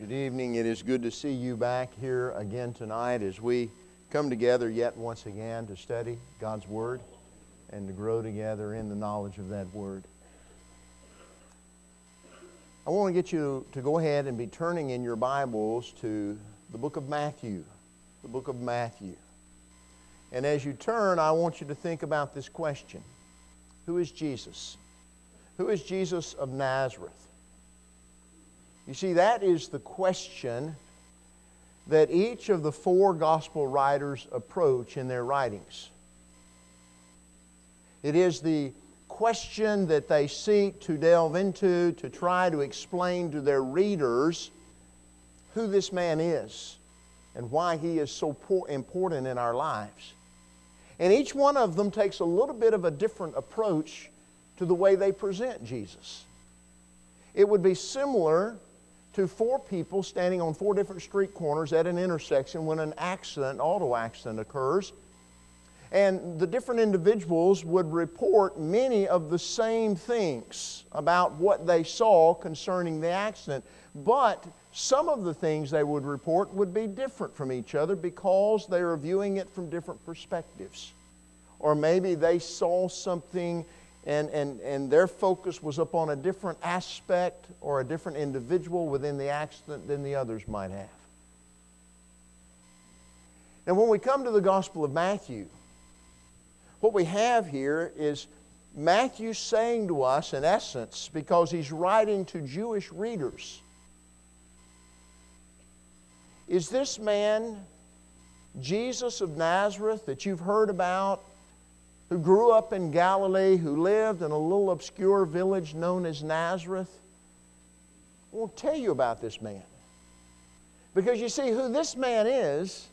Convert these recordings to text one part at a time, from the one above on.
Good evening. It is good to see you back here again tonight as we come together yet once again to study God's Word and to grow together in the knowledge of that Word. I want to get you to go ahead and be turning in your Bibles to the book of Matthew. The book of Matthew. And as you turn, I want you to think about this question. Who is Jesus? Who is Jesus of Nazareth? You see, that is the question that each of the four gospel writers approach in their writings. It is the question that they seek to delve into, to try to explain to their readers who this man is and why he is so important in our lives. And each one of them takes a little bit of a different approach to the way they present Jesus. It would be similar to four people standing on four different street corners at an intersection when an auto accident occurs. And the different individuals would report many of the same things about what they saw concerning the accident. But some of the things they would report would be different from each other because they are viewing it from different perspectives. Or maybe they saw something and their focus was upon a different aspect or a different individual within the accident than the others might have. And when we come to the Gospel of Matthew, what we have here is Matthew saying to us, in essence, because he's writing to Jewish readers, is this man, Jesus of Nazareth, that you've heard about, who grew up in Galilee, who lived in a little obscure village known as Nazareth? I won't tell you about this man. Because you see, who this man is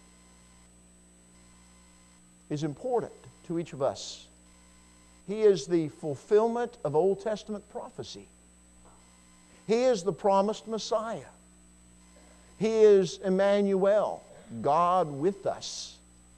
important to each of us. He is the fulfillment of Old Testament prophecy. He is the promised Messiah. He is Emmanuel, God with us.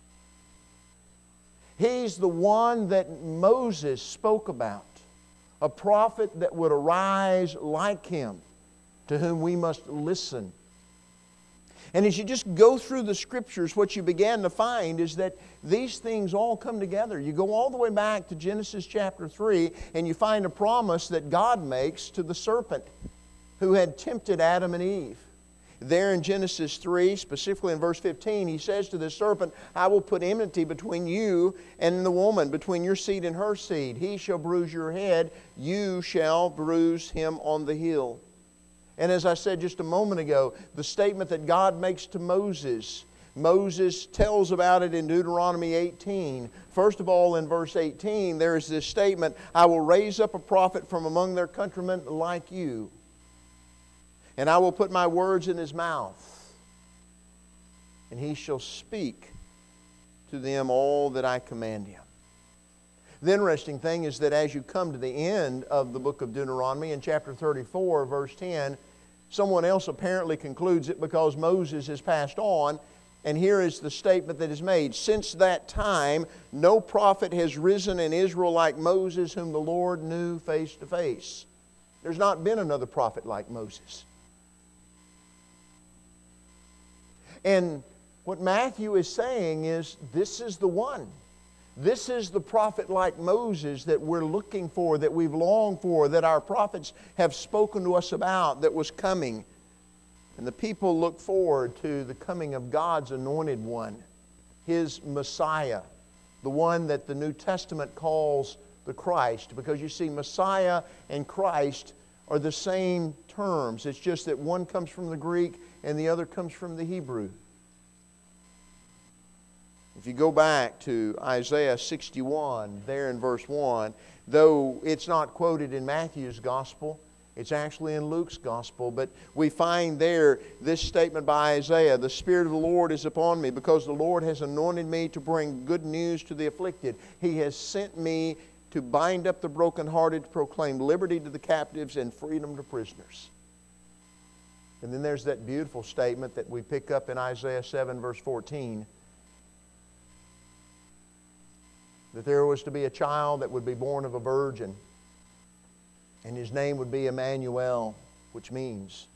He's the one that Moses spoke about, a prophet that would arise like him, to whom we must listen. And as you just go through the Scriptures, what you began to find is that these things all come together. You go all the way back to Genesis chapter 3, and you find a promise that God makes to the serpent who had tempted Adam and Eve. There in Genesis 3, specifically in verse 15, he says to the serpent, I will put enmity between you and the woman, between your seed and her seed. He shall bruise your head, you shall bruise him on the heel. And as I said just a moment ago, the statement that God makes to Moses, Moses tells about it in Deuteronomy 18. First of all, in verse 18, there is this statement, I will raise up a prophet from among their countrymen like you. And I will put my words in his mouth, and he shall speak to them all that I command him. The interesting thing is that as you come to the end of the book of Deuteronomy, in chapter 34, verse 10, someone else apparently concludes it because Moses has passed on, and here is the statement that is made. Since that time, no prophet has risen in Israel like Moses, whom the Lord knew face to face. There's not been another prophet like Moses. And what Matthew is saying is, this is the one. This is the prophet like Moses that we're looking for, that we've longed for, that our prophets have spoken to us about, that was coming. And the people look forward to the coming of God's anointed one, His Messiah, the one that the New Testament calls the Christ. Because you see, Messiah and Christ are the same terms. It's just that one comes from the Greek and the other comes from the Hebrew. If you go back to Isaiah 61, there in verse 1, though it's not quoted in Matthew's Gospel, it's actually in Luke's Gospel, but we find there this statement by Isaiah, the Spirit of the Lord is upon me, because the Lord has anointed me to bring good news to the afflicted. He has sent me to bind up the brokenhearted, to proclaim liberty to the captives and freedom to prisoners. And then there's that beautiful statement that we pick up in Isaiah 7, verse 14, that there was to be a child that would be born of a virgin, and his name would be Emmanuel, which means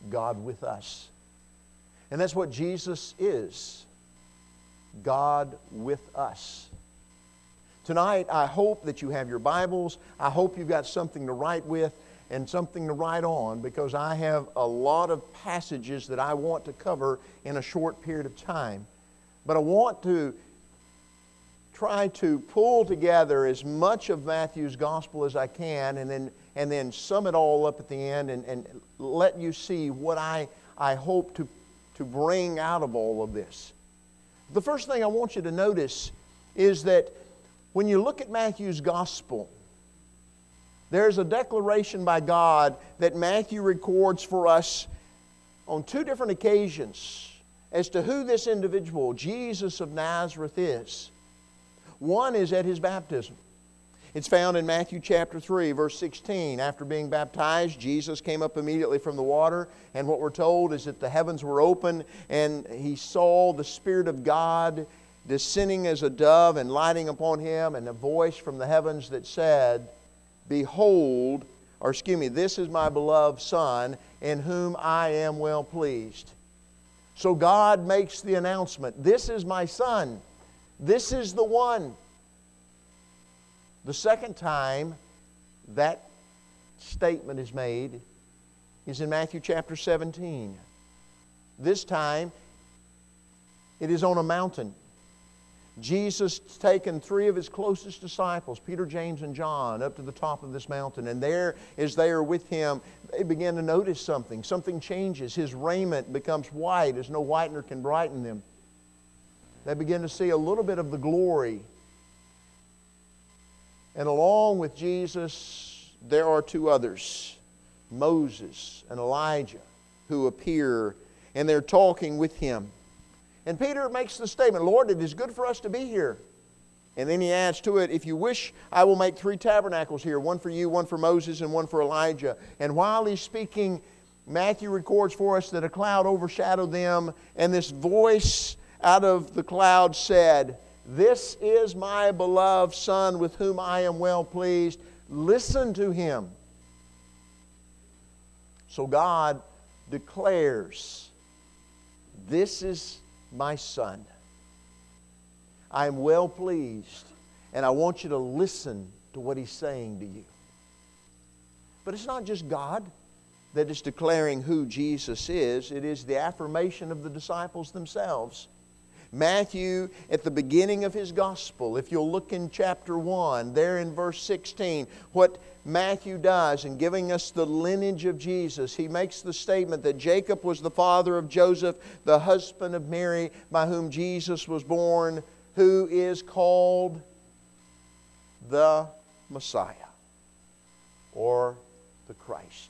God with us. And that's what Jesus is, God with us. Tonight, I hope that you have your Bibles. I hope you've got something to write with and something to write on, because I have a lot of passages that I want to cover in a short period of time. But I want to try to pull together as much of Matthew's gospel as I can, and then sum it all up at the end and let you see what I hope to bring out of all of this. The first thing I want you to notice is that when you look at Matthew's gospel, there's a declaration by God that Matthew records for us on two different occasions as to who this individual, Jesus of Nazareth, is. One is at His baptism. It's found in Matthew chapter 3, verse 16. After being baptized, Jesus came up immediately from the water, and what we're told is that the heavens were open, and He saw the Spirit of God descending as a dove and lighting upon Him, and a voice from the heavens that said, Behold, this is my beloved Son, in whom I am well pleased. So God makes the announcement, this is my Son. This is the one. The second time that statement is made is in Matthew chapter 17. This time, it is on a mountain. Jesus has taken three of His closest disciples, Peter, James, and John, up to the top of this mountain. And there, as they are with Him, they begin to notice something. Something changes. His raiment becomes white as no whitener can brighten them. They begin to see a little bit of the glory. And along with Jesus, there are two others, Moses and Elijah, who appear, and they're talking with Him. And Peter makes the statement, Lord, it is good for us to be here. And then he adds to it, if you wish, I will make 3 tabernacles here, one for you, one for Moses, and one for Elijah. And while he's speaking, Matthew records for us that a cloud overshadowed them, and this voice out of the cloud said, This is my beloved Son with whom I am well pleased. Listen to Him. So God declares, This is my Son. I am well pleased, and I want you to listen to what He's saying to you. But it's not just God that is declaring who Jesus is. It is the affirmation of the disciples themselves. Matthew, at the beginning of his gospel, if you'll look in chapter 1, there in verse 16, what Matthew does in giving us the lineage of Jesus, he makes the statement that Jacob was the father of Joseph, the husband of Mary, by whom Jesus was born, who is called the Messiah, or the Christ.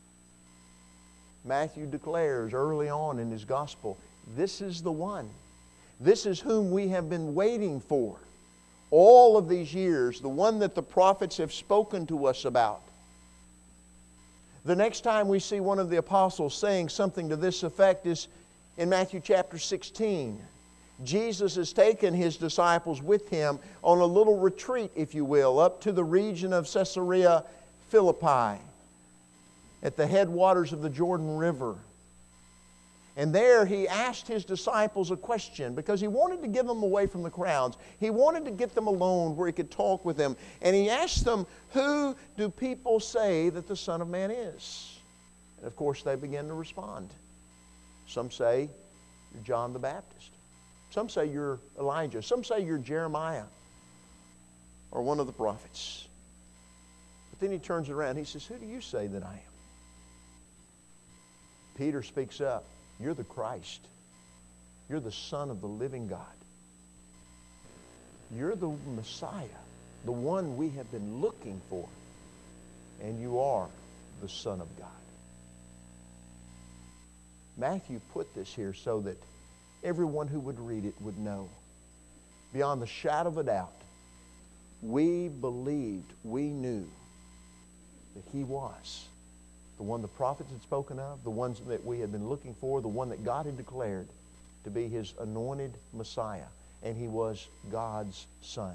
Matthew declares early on in his gospel, this is the one. This is whom we have been waiting for all of these years, the one that the prophets have spoken to us about. The next time we see one of the apostles saying something to this effect is in Matthew chapter 16. Jesus has taken His disciples with Him on a little retreat, if you will, up to the region of Caesarea Philippi at the headwaters of the Jordan River. And there He asked His disciples a question because He wanted to give them away from the crowds. He wanted to get them alone where He could talk with them. And He asked them, who do people say that the Son of Man is? And of course they began to respond. Some say you're John the Baptist. Some say you're Elijah. Some say you're Jeremiah or one of the prophets. But then He turns around. He says, who do you say that I am? Peter speaks up. You're the Christ. You're the Son of the living God. You're the Messiah, the one we have been looking for. And you are the Son of God. Matthew put this here so that everyone who would read it would know, beyond the shadow of a doubt, we believed, we knew that He was the one the prophets had spoken of, the ones that we had been looking for, the one that God had declared to be His anointed Messiah. And He was God's Son.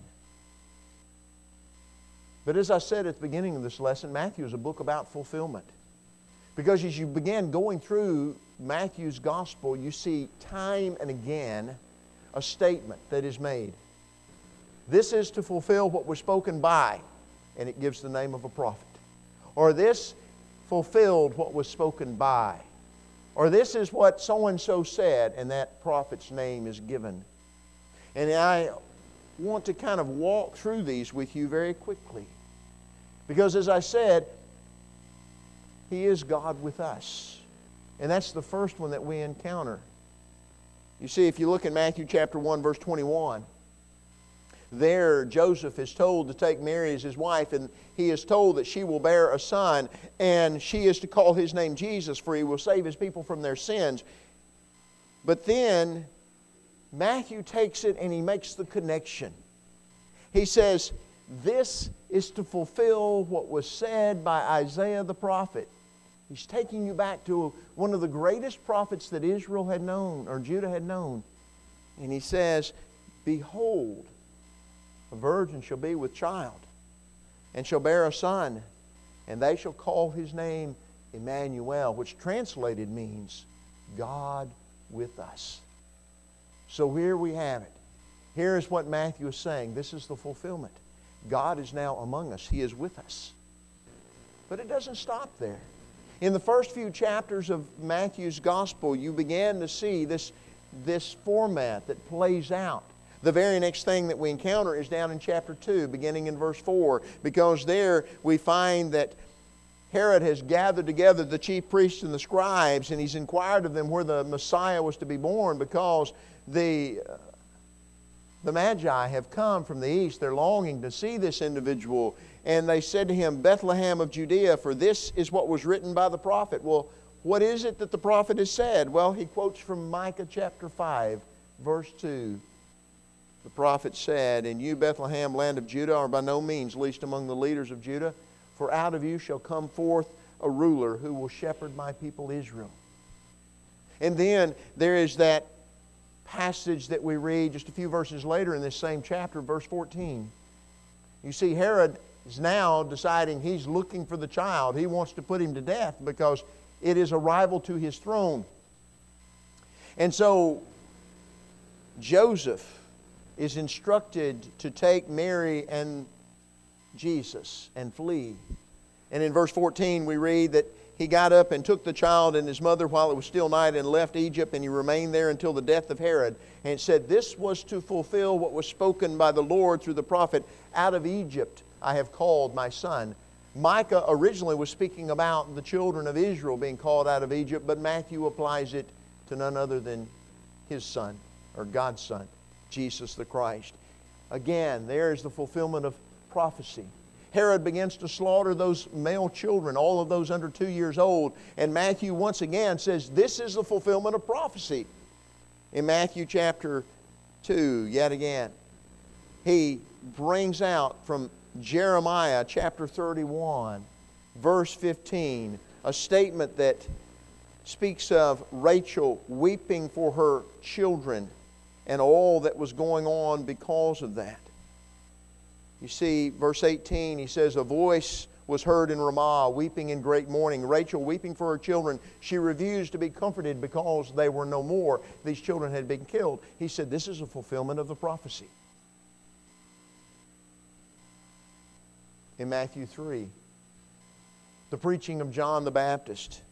But as I said at the beginning of this lesson, Matthew is a book about fulfillment. Because as you begin going through Matthew's gospel, you see time and again a statement that is made. This is to fulfill what was spoken by, and it gives the name of a prophet. Or this fulfilled what was spoken by. Or this is what so-and-so said, and that prophet's name is given. And I want to kind of walk through these with you very quickly. Because as I said, He is God with us. And that's the first one that we encounter. You see, if you look in Matthew chapter 1, verse 21, there Joseph is told to take Mary as his wife, and he is told that she will bear a son, and she is to call his name Jesus, for he will save his people from their sins. But then Matthew takes it and he makes the connection. He says, this is to fulfill what was said by Isaiah the prophet. He's taking you back to one of the greatest prophets that Israel had known, or Judah had known. And he says, behold, a virgin shall be with child, and shall bear a son, and they shall call his name Emmanuel, which translated means God with us. So here we have it. Here is what Matthew is saying. This is the fulfillment. God is now among us. He is with us. But it doesn't stop there. In the first few chapters of Matthew's gospel, you began to see this format that plays out. The very next thing that we encounter is down in chapter 2, beginning in verse 4, because there we find that Herod has gathered together the chief priests and the scribes, and he's inquired of them where the Messiah was to be born, because the Magi have come from the east. They're longing to see this individual. And they said to him, Bethlehem of Judea, for this is what was written by the prophet. Well, what is it that the prophet has said? Well, he quotes from Micah chapter 5, verse 2. The prophet said, and you, Bethlehem, land of Judah, are by no means least among the leaders of Judah, for out of you shall come forth a ruler who will shepherd my people Israel. And then there is that passage that we read just a few verses later in this same chapter, verse 14. You see, Herod is now deciding he's looking for the child. He wants to put him to death because it is a rival to his throne. And so Joseph is instructed to take Mary and Jesus and flee. And in verse 14 we read that he got up and took the child and his mother while it was still night and left Egypt, and he remained there until the death of Herod. And it said, this was to fulfill what was spoken by the Lord through the prophet, out of Egypt I have called my son. Micah originally was speaking about the children of Israel being called out of Egypt, but Matthew applies it to none other than his son, or God's son, Jesus the Christ. Again, there is the fulfillment of prophecy. Herod begins to slaughter those male children, all of those under 2 years old. And Matthew once again says, this is the fulfillment of prophecy. In Matthew chapter 2, yet again, he brings out from Jeremiah chapter 31, verse 15, a statement that speaks of Rachel weeping for her children and all that was going on because of that. You see, verse 18, he says, a voice was heard in Ramah, weeping in great mourning. Rachel weeping for her children. She refused to be comforted because they were no more. These children had been killed. He said, this is a fulfillment of the prophecy. In Matthew 3, the preaching of John the Baptist.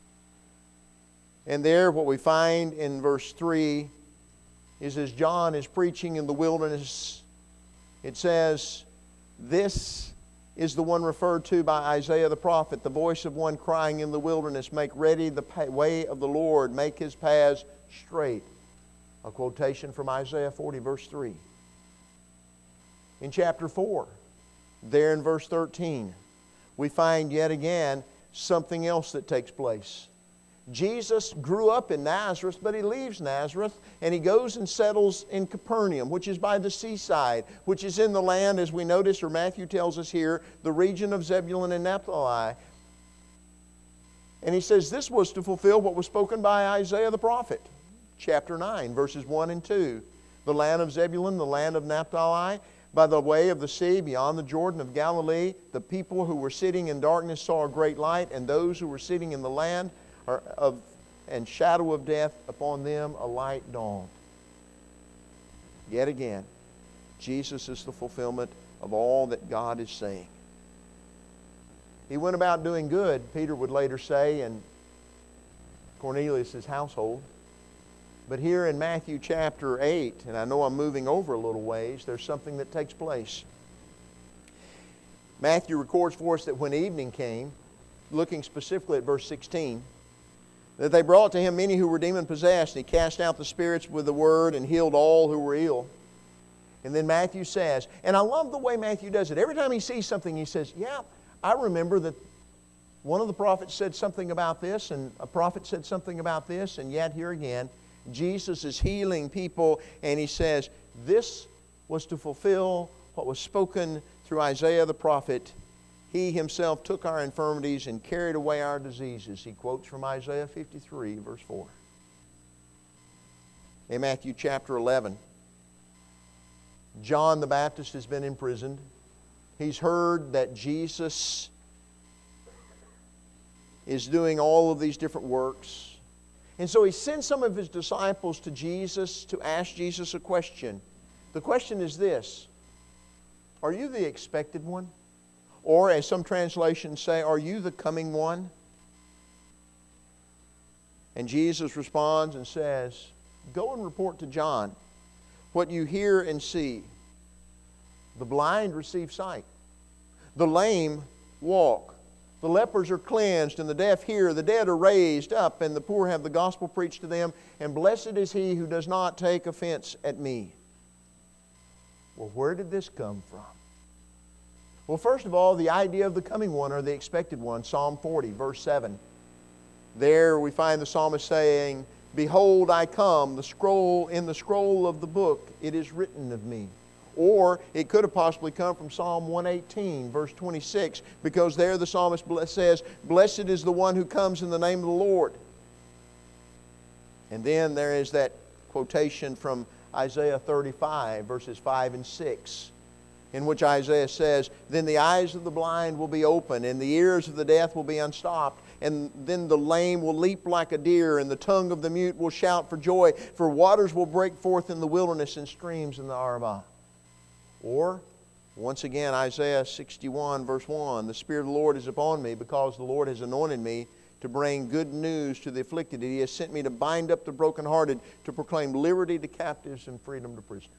And there what we find in verse 3 is as John is preaching in the wilderness, it says, this is the one referred to by Isaiah the prophet, the voice of one crying in the wilderness, make ready the way of the Lord, make his paths straight. A quotation from Isaiah 40, verse 3. In chapter 4, there in verse 13, we find yet again something else that takes place. Jesus grew up in Nazareth, but he leaves Nazareth and he goes and settles in Capernaum, which is by the seaside, which is in the land, as we notice, or Matthew tells us here, the region of Zebulun and Naphtali. And he says this was to fulfill what was spoken by Isaiah the prophet. Chapter 9, verses 1 and 2. The land of Zebulun, the land of Naphtali, by the way of the sea beyond the Jordan of Galilee, the people who were sitting in darkness saw a great light, and those who were sitting in the land and shadow of death, upon them a light dawned. Yet again, Jesus is the fulfillment of all that God is saying. He went about doing good, Peter would later say, in Cornelius' household. But here in Matthew chapter 8, and I know I'm moving over a little ways, there's something that takes place. Matthew records for us that when evening came, looking specifically at verse 16, that they brought to him many who were demon-possessed, and he cast out the spirits with the word and healed all who were ill. And then Matthew says, and I love the way Matthew does it. Every time he sees something, he says, yeah, I remember that one of the prophets said something about this, and a prophet said something about this, and yet here again, Jesus is healing people, and he says, this was to fulfill what was spoken through Isaiah the prophet. He himself took our infirmities and carried away our diseases. He quotes from Isaiah 53, verse 4. In Matthew chapter 11, John the Baptist has been imprisoned. He's heard that Jesus is doing all of these different works. And so he sends some of his disciples to Jesus to ask Jesus a question. The question is this: are you the expected one? Or, as some translations say, are you the coming one? And Jesus responds and says, go and report to John what you hear and see. The blind receive sight. The lame walk. The lepers are cleansed, and the deaf hear. The dead are raised up, and the poor have the gospel preached to them. And blessed is he who does not take offense at me. Well, where did this come from? Well, first of all, the idea of the coming one or the expected one, Psalm 40, verse 7. There we find the psalmist saying, behold, I come, in the scroll of the book, it is written of me. Or it could have possibly come from Psalm 118, verse 26, because there the psalmist says, blessed is the one who comes in the name of the Lord. And then there is that quotation from Isaiah 35, verses 5 and 6, in which Isaiah says, then the eyes of the blind will be open, and the ears of the deaf will be unstopped, and then the lame will leap like a deer, and the tongue of the mute will shout for joy, for waters will break forth in the wilderness and streams in the Arabah. Or, once again, Isaiah 61, verse 1, the Spirit of the Lord is upon me, because the Lord has anointed me to bring good news to the afflicted. He has sent me to bind up the brokenhearted, to proclaim liberty to captives and freedom to prisoners.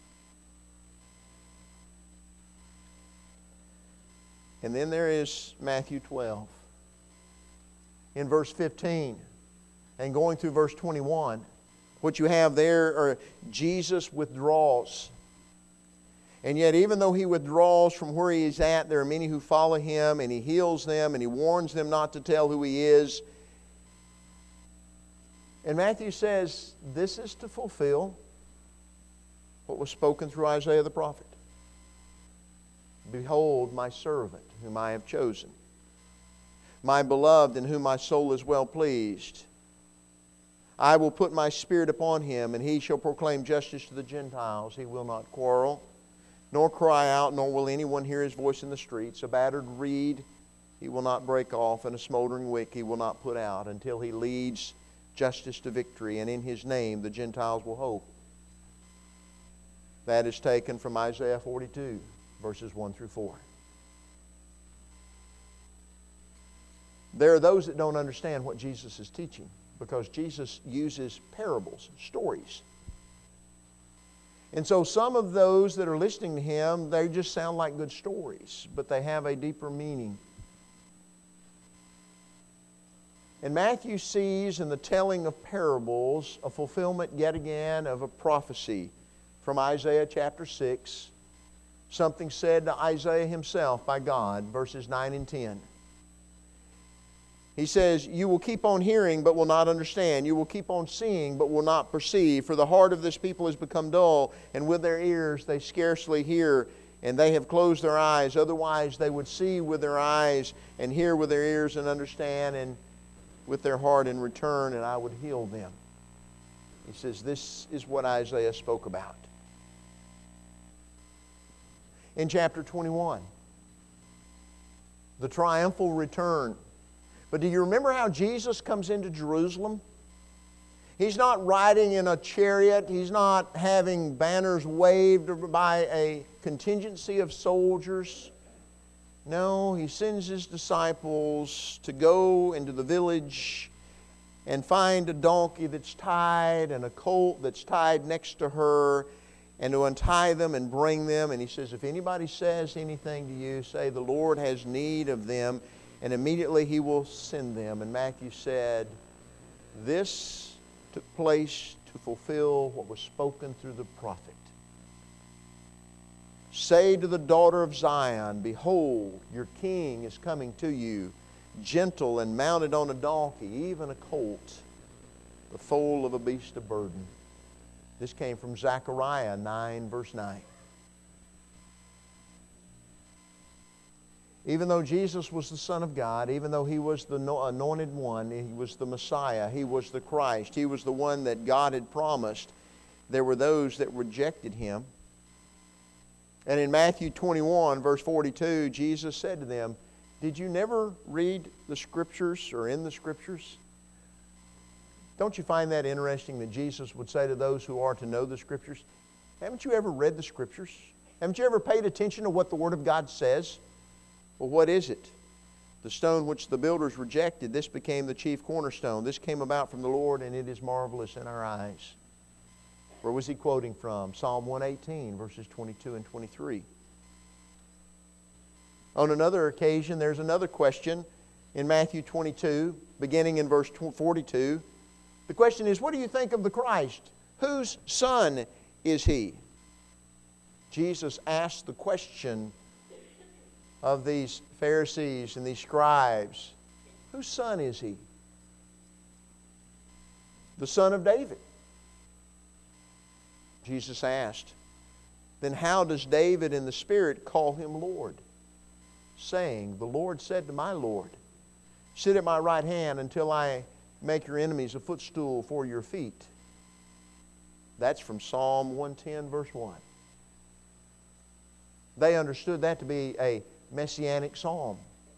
And then there is Matthew 12. In verse 15 and going through verse 21, what you have there are Jesus withdraws. And yet even though He withdraws from where He is at, there are many who follow Him, and He heals them, and He warns them not to tell who He is. And Matthew says this is to fulfill what was spoken through Isaiah the prophet. Behold my servant, whom I have chosen, my beloved, in whom my soul is well pleased. I will put my Spirit upon him, and he shall proclaim justice to the Gentiles. He will not quarrel, nor cry out, nor will anyone hear his voice in the streets. A battered reed he will not break off, and a smoldering wick he will not put out, until he leads justice to victory, and in his name the Gentiles will hope. That is taken from Isaiah 42. Verses 1 through 4. There are those that don't understand what Jesus is teaching, because Jesus uses parables, stories. And so some of those that are listening to Him, they just sound like good stories, but they have a deeper meaning. And Matthew sees in the telling of parables a fulfillment yet again of a prophecy from Isaiah chapter 6. Something said to Isaiah himself by God, verses 9 and 10. He says, you will keep on hearing, but will not understand. You will keep on seeing, but will not perceive. For the heart of this people has become dull, and with their ears they scarcely hear, and they have closed their eyes. Otherwise they would see with their eyes, and hear with their ears, and understand, and with their heart and return, and I would heal them. He says, this is what Isaiah spoke about. in chapter 21. The triumphal return. But do you remember how Jesus comes into Jerusalem? He's not riding in a chariot. He's not having banners waved by a contingency of soldiers. No, He sends His disciples to go into the village and find a donkey that's tied and a colt that's tied next to her, and to untie them and bring them. And He says, if anybody says anything to you, say the Lord has need of them, and immediately He will send them. And Matthew said, this took place to fulfill what was spoken through the prophet. Say to the daughter of Zion, behold, your king is coming to you, gentle and mounted on a donkey, even a colt, the foal of a beast of burden. This came from Zechariah 9, verse 9. Even though Jesus was the Son of God, even though He was the anointed one, He was the Messiah, He was the Christ, He was the one that God had promised, there were those that rejected Him. And in Matthew 21, verse 42, Jesus said to them, did you never read the Scriptures or in the Scriptures? Don't you find that interesting that Jesus would say to those who are to know the Scriptures, haven't you ever read the Scriptures? Haven't you ever paid attention to what the Word of God says? Well, what is it? The stone which the builders rejected, this became the chief cornerstone. This came about from the Lord, and it is marvelous in our eyes. Where was he quoting from? Psalm 118, verses 22 and 23. On another occasion, there's another question in Matthew 22, beginning in verse 42. The question is, what do you think of the Christ? Whose son is He? Jesus asked the question of these Pharisees and these scribes. Whose son is He? The son of David. Jesus asked, then how does David in the Spirit call Him Lord? Saying, the Lord said to my Lord, sit at my right hand until I make your enemies a footstool for your feet. That's from Psalm 110, verse 1. They understood that to be a messianic psalm.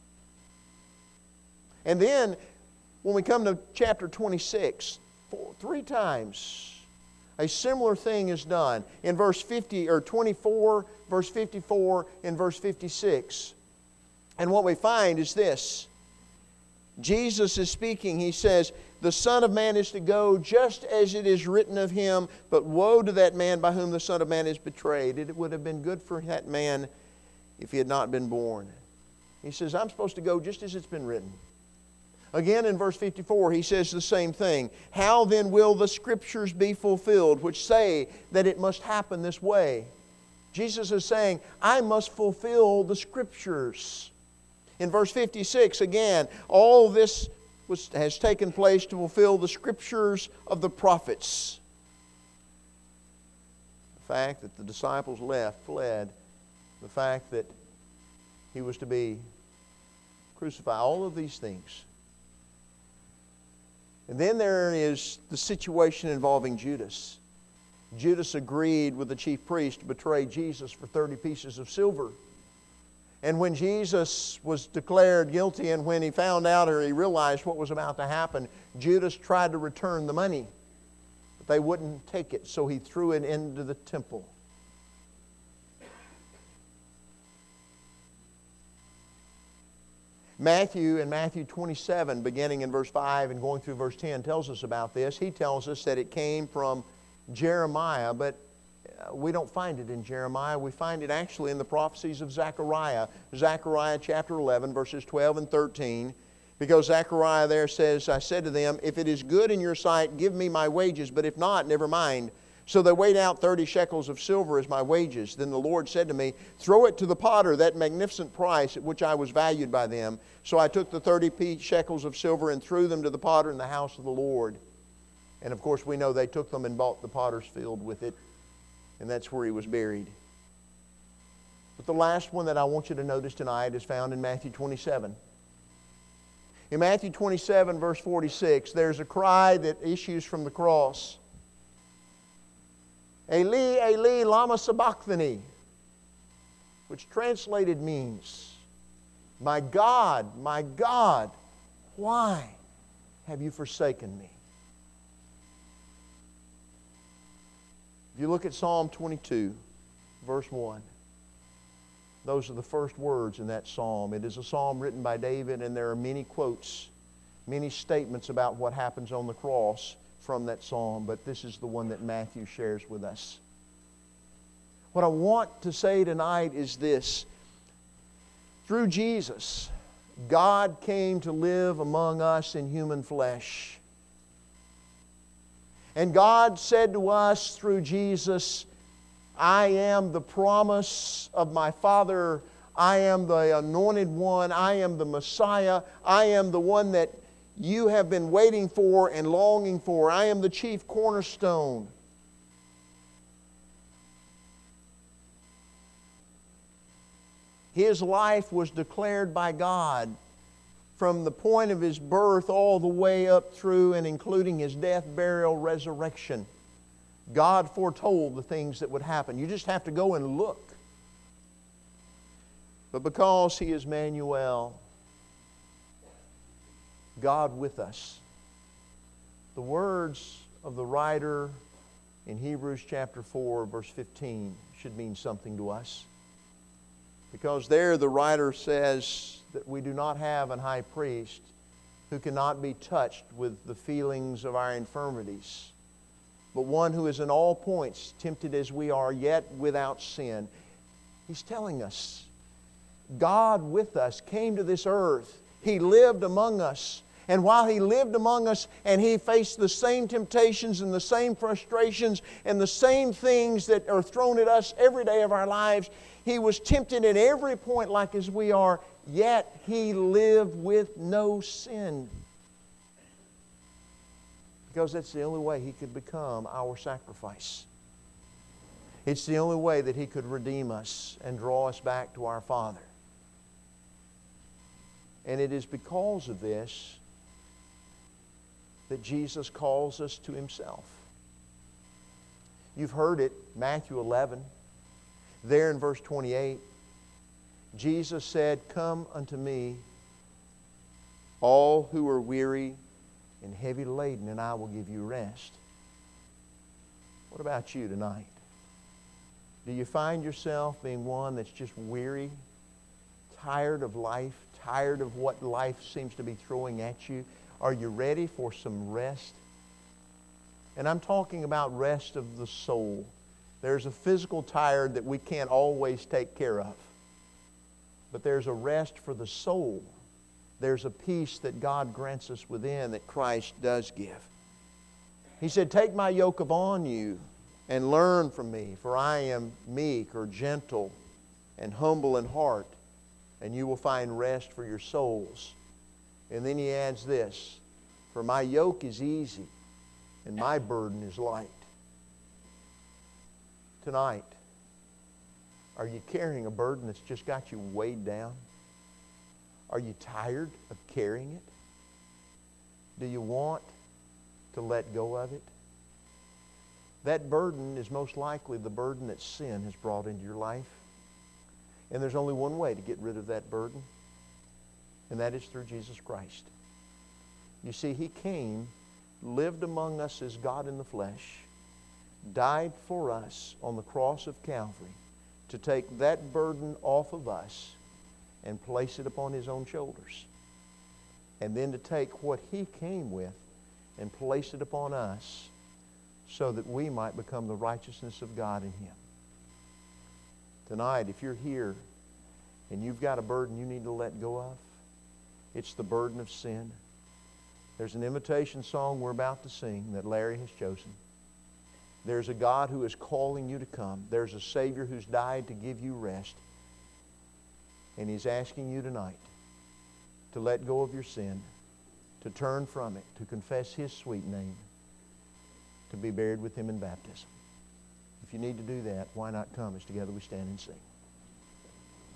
And then, when we come to chapter 26, three times a similar thing is done. In verse 50 or 24, verse 54, and verse 56. And what we find is this. Jesus is speaking. He says, the Son of Man is to go just as it is written of Him, but woe to that man by whom the Son of Man is betrayed. It would have been good for that man if he had not been born. He says, I'm supposed to go just as it's been written. Again in verse 54, he says the same thing. How then will the Scriptures be fulfilled, which say that it must happen this way? Jesus is saying, I must fulfill the Scriptures. In verse 56, again, all this has taken place to fulfill the Scriptures of the prophets. The fact that the disciples fled, the fact that He was to be crucified, all of these things. And then there is the situation involving Judas. Judas agreed with the chief priest to betray Jesus for 30 pieces of silver. And when Jesus was declared guilty and when he found out or he realized what was about to happen, Judas tried to return the money. But they wouldn't take it, so he threw it into the temple. Matthew, in Matthew 27, beginning in verse 5 and going through verse 10, tells us about this. He tells us that it came from Jeremiah, but we don't find it in Jeremiah. We find it actually in the prophecies of Zechariah. Zechariah chapter 11, verses 12 and 13. Because Zechariah there says, I said to them, if it is good in your sight, give me my wages, but if not, never mind. So they weighed out 30 shekels of silver as my wages. Then the Lord said to me, throw it to the potter, that magnificent price at which I was valued by them. So I took the 30 shekels of silver and threw them to the potter in the house of the Lord. And of course we know they took them and bought the potter's field with it. And that's where he was buried. But the last one that I want you to notice tonight is found in Matthew 27. In Matthew 27, verse 46, there's a cry that issues from the cross. Eli, Eli, lama sabachthani. which translated means, my God, why have you forsaken me? If you look at Psalm 22, verse 1, those are the first words in that psalm. It is a psalm written by David, and there are many quotes, many statements about what happens on the cross from that psalm, but this is the one that Matthew shares with us. What I want to say tonight is this. Through Jesus, God came to live among us in human flesh. And God said to us through Jesus, I am the promise of my Father. I am the anointed one. I am the Messiah. I am the one that you have been waiting for and longing for. I am the chief cornerstone. His life was declared by God from the point of His birth all the way up through and including His death, burial, resurrection. God foretold the things that would happen. You just have to go and look. But because He is Emmanuel, God with us, the words of the writer in Hebrews chapter 4, verse 15 should mean something to us. Because there the writer says that we do not have an high priest who cannot be touched with the feelings of our infirmities, but one who is in all points tempted as we are, yet without sin. He's telling us, God with us came to this earth. He lived among us. And while He lived among us and He faced the same temptations and the same frustrations and the same things that are thrown at us every day of our lives, He was tempted at every point like as we are, yet He lived with no sin. Because that's the only way He could become our sacrifice. It's the only way that He could redeem us and draw us back to our Father. And it is because of this that Jesus calls us to Himself. You've heard it, Matthew 11. There in verse 28, Jesus said, "Come unto me, all who are weary and heavy laden, and I will give you rest." What about you tonight? Do you find yourself being one that's just weary, tired of life, tired of what life seems to be throwing at you? Are you ready for some rest? And I'm talking about rest of the soul. There's a physical tired that we can't always take care of. But there's a rest for the soul. There's a peace that God grants us within that Christ does give. He said, "Take my yoke upon you and learn from me, for I am meek," or gentle, "and humble in heart, and you will find rest for your souls." And then He adds this, "For my yoke is easy and my burden is light." Tonight, are you carrying a burden that's just got you weighed down? Are you tired of carrying it? Do you want to let go of it? That burden is most likely the burden that sin has brought into your life. And there's only one way to get rid of that burden, and that is through Jesus Christ. You see, He came, lived among us as God in the flesh, died for us on the cross of Calvary to take that burden off of us and place it upon His own shoulders. And then to take what He came with and place it upon us so that we might become the righteousness of God in Him. Tonight, if you're here and you've got a burden you need to let go of, it's the burden of sin. There's an invitation song we're about to sing that Larry has chosen. There's a God who is calling you to come. There's a Savior who's died to give you rest. And He's asking you tonight to let go of your sin, to turn from it, to confess His sweet name, to be buried with Him in baptism. If you need to do that, why not come as together we stand and sing?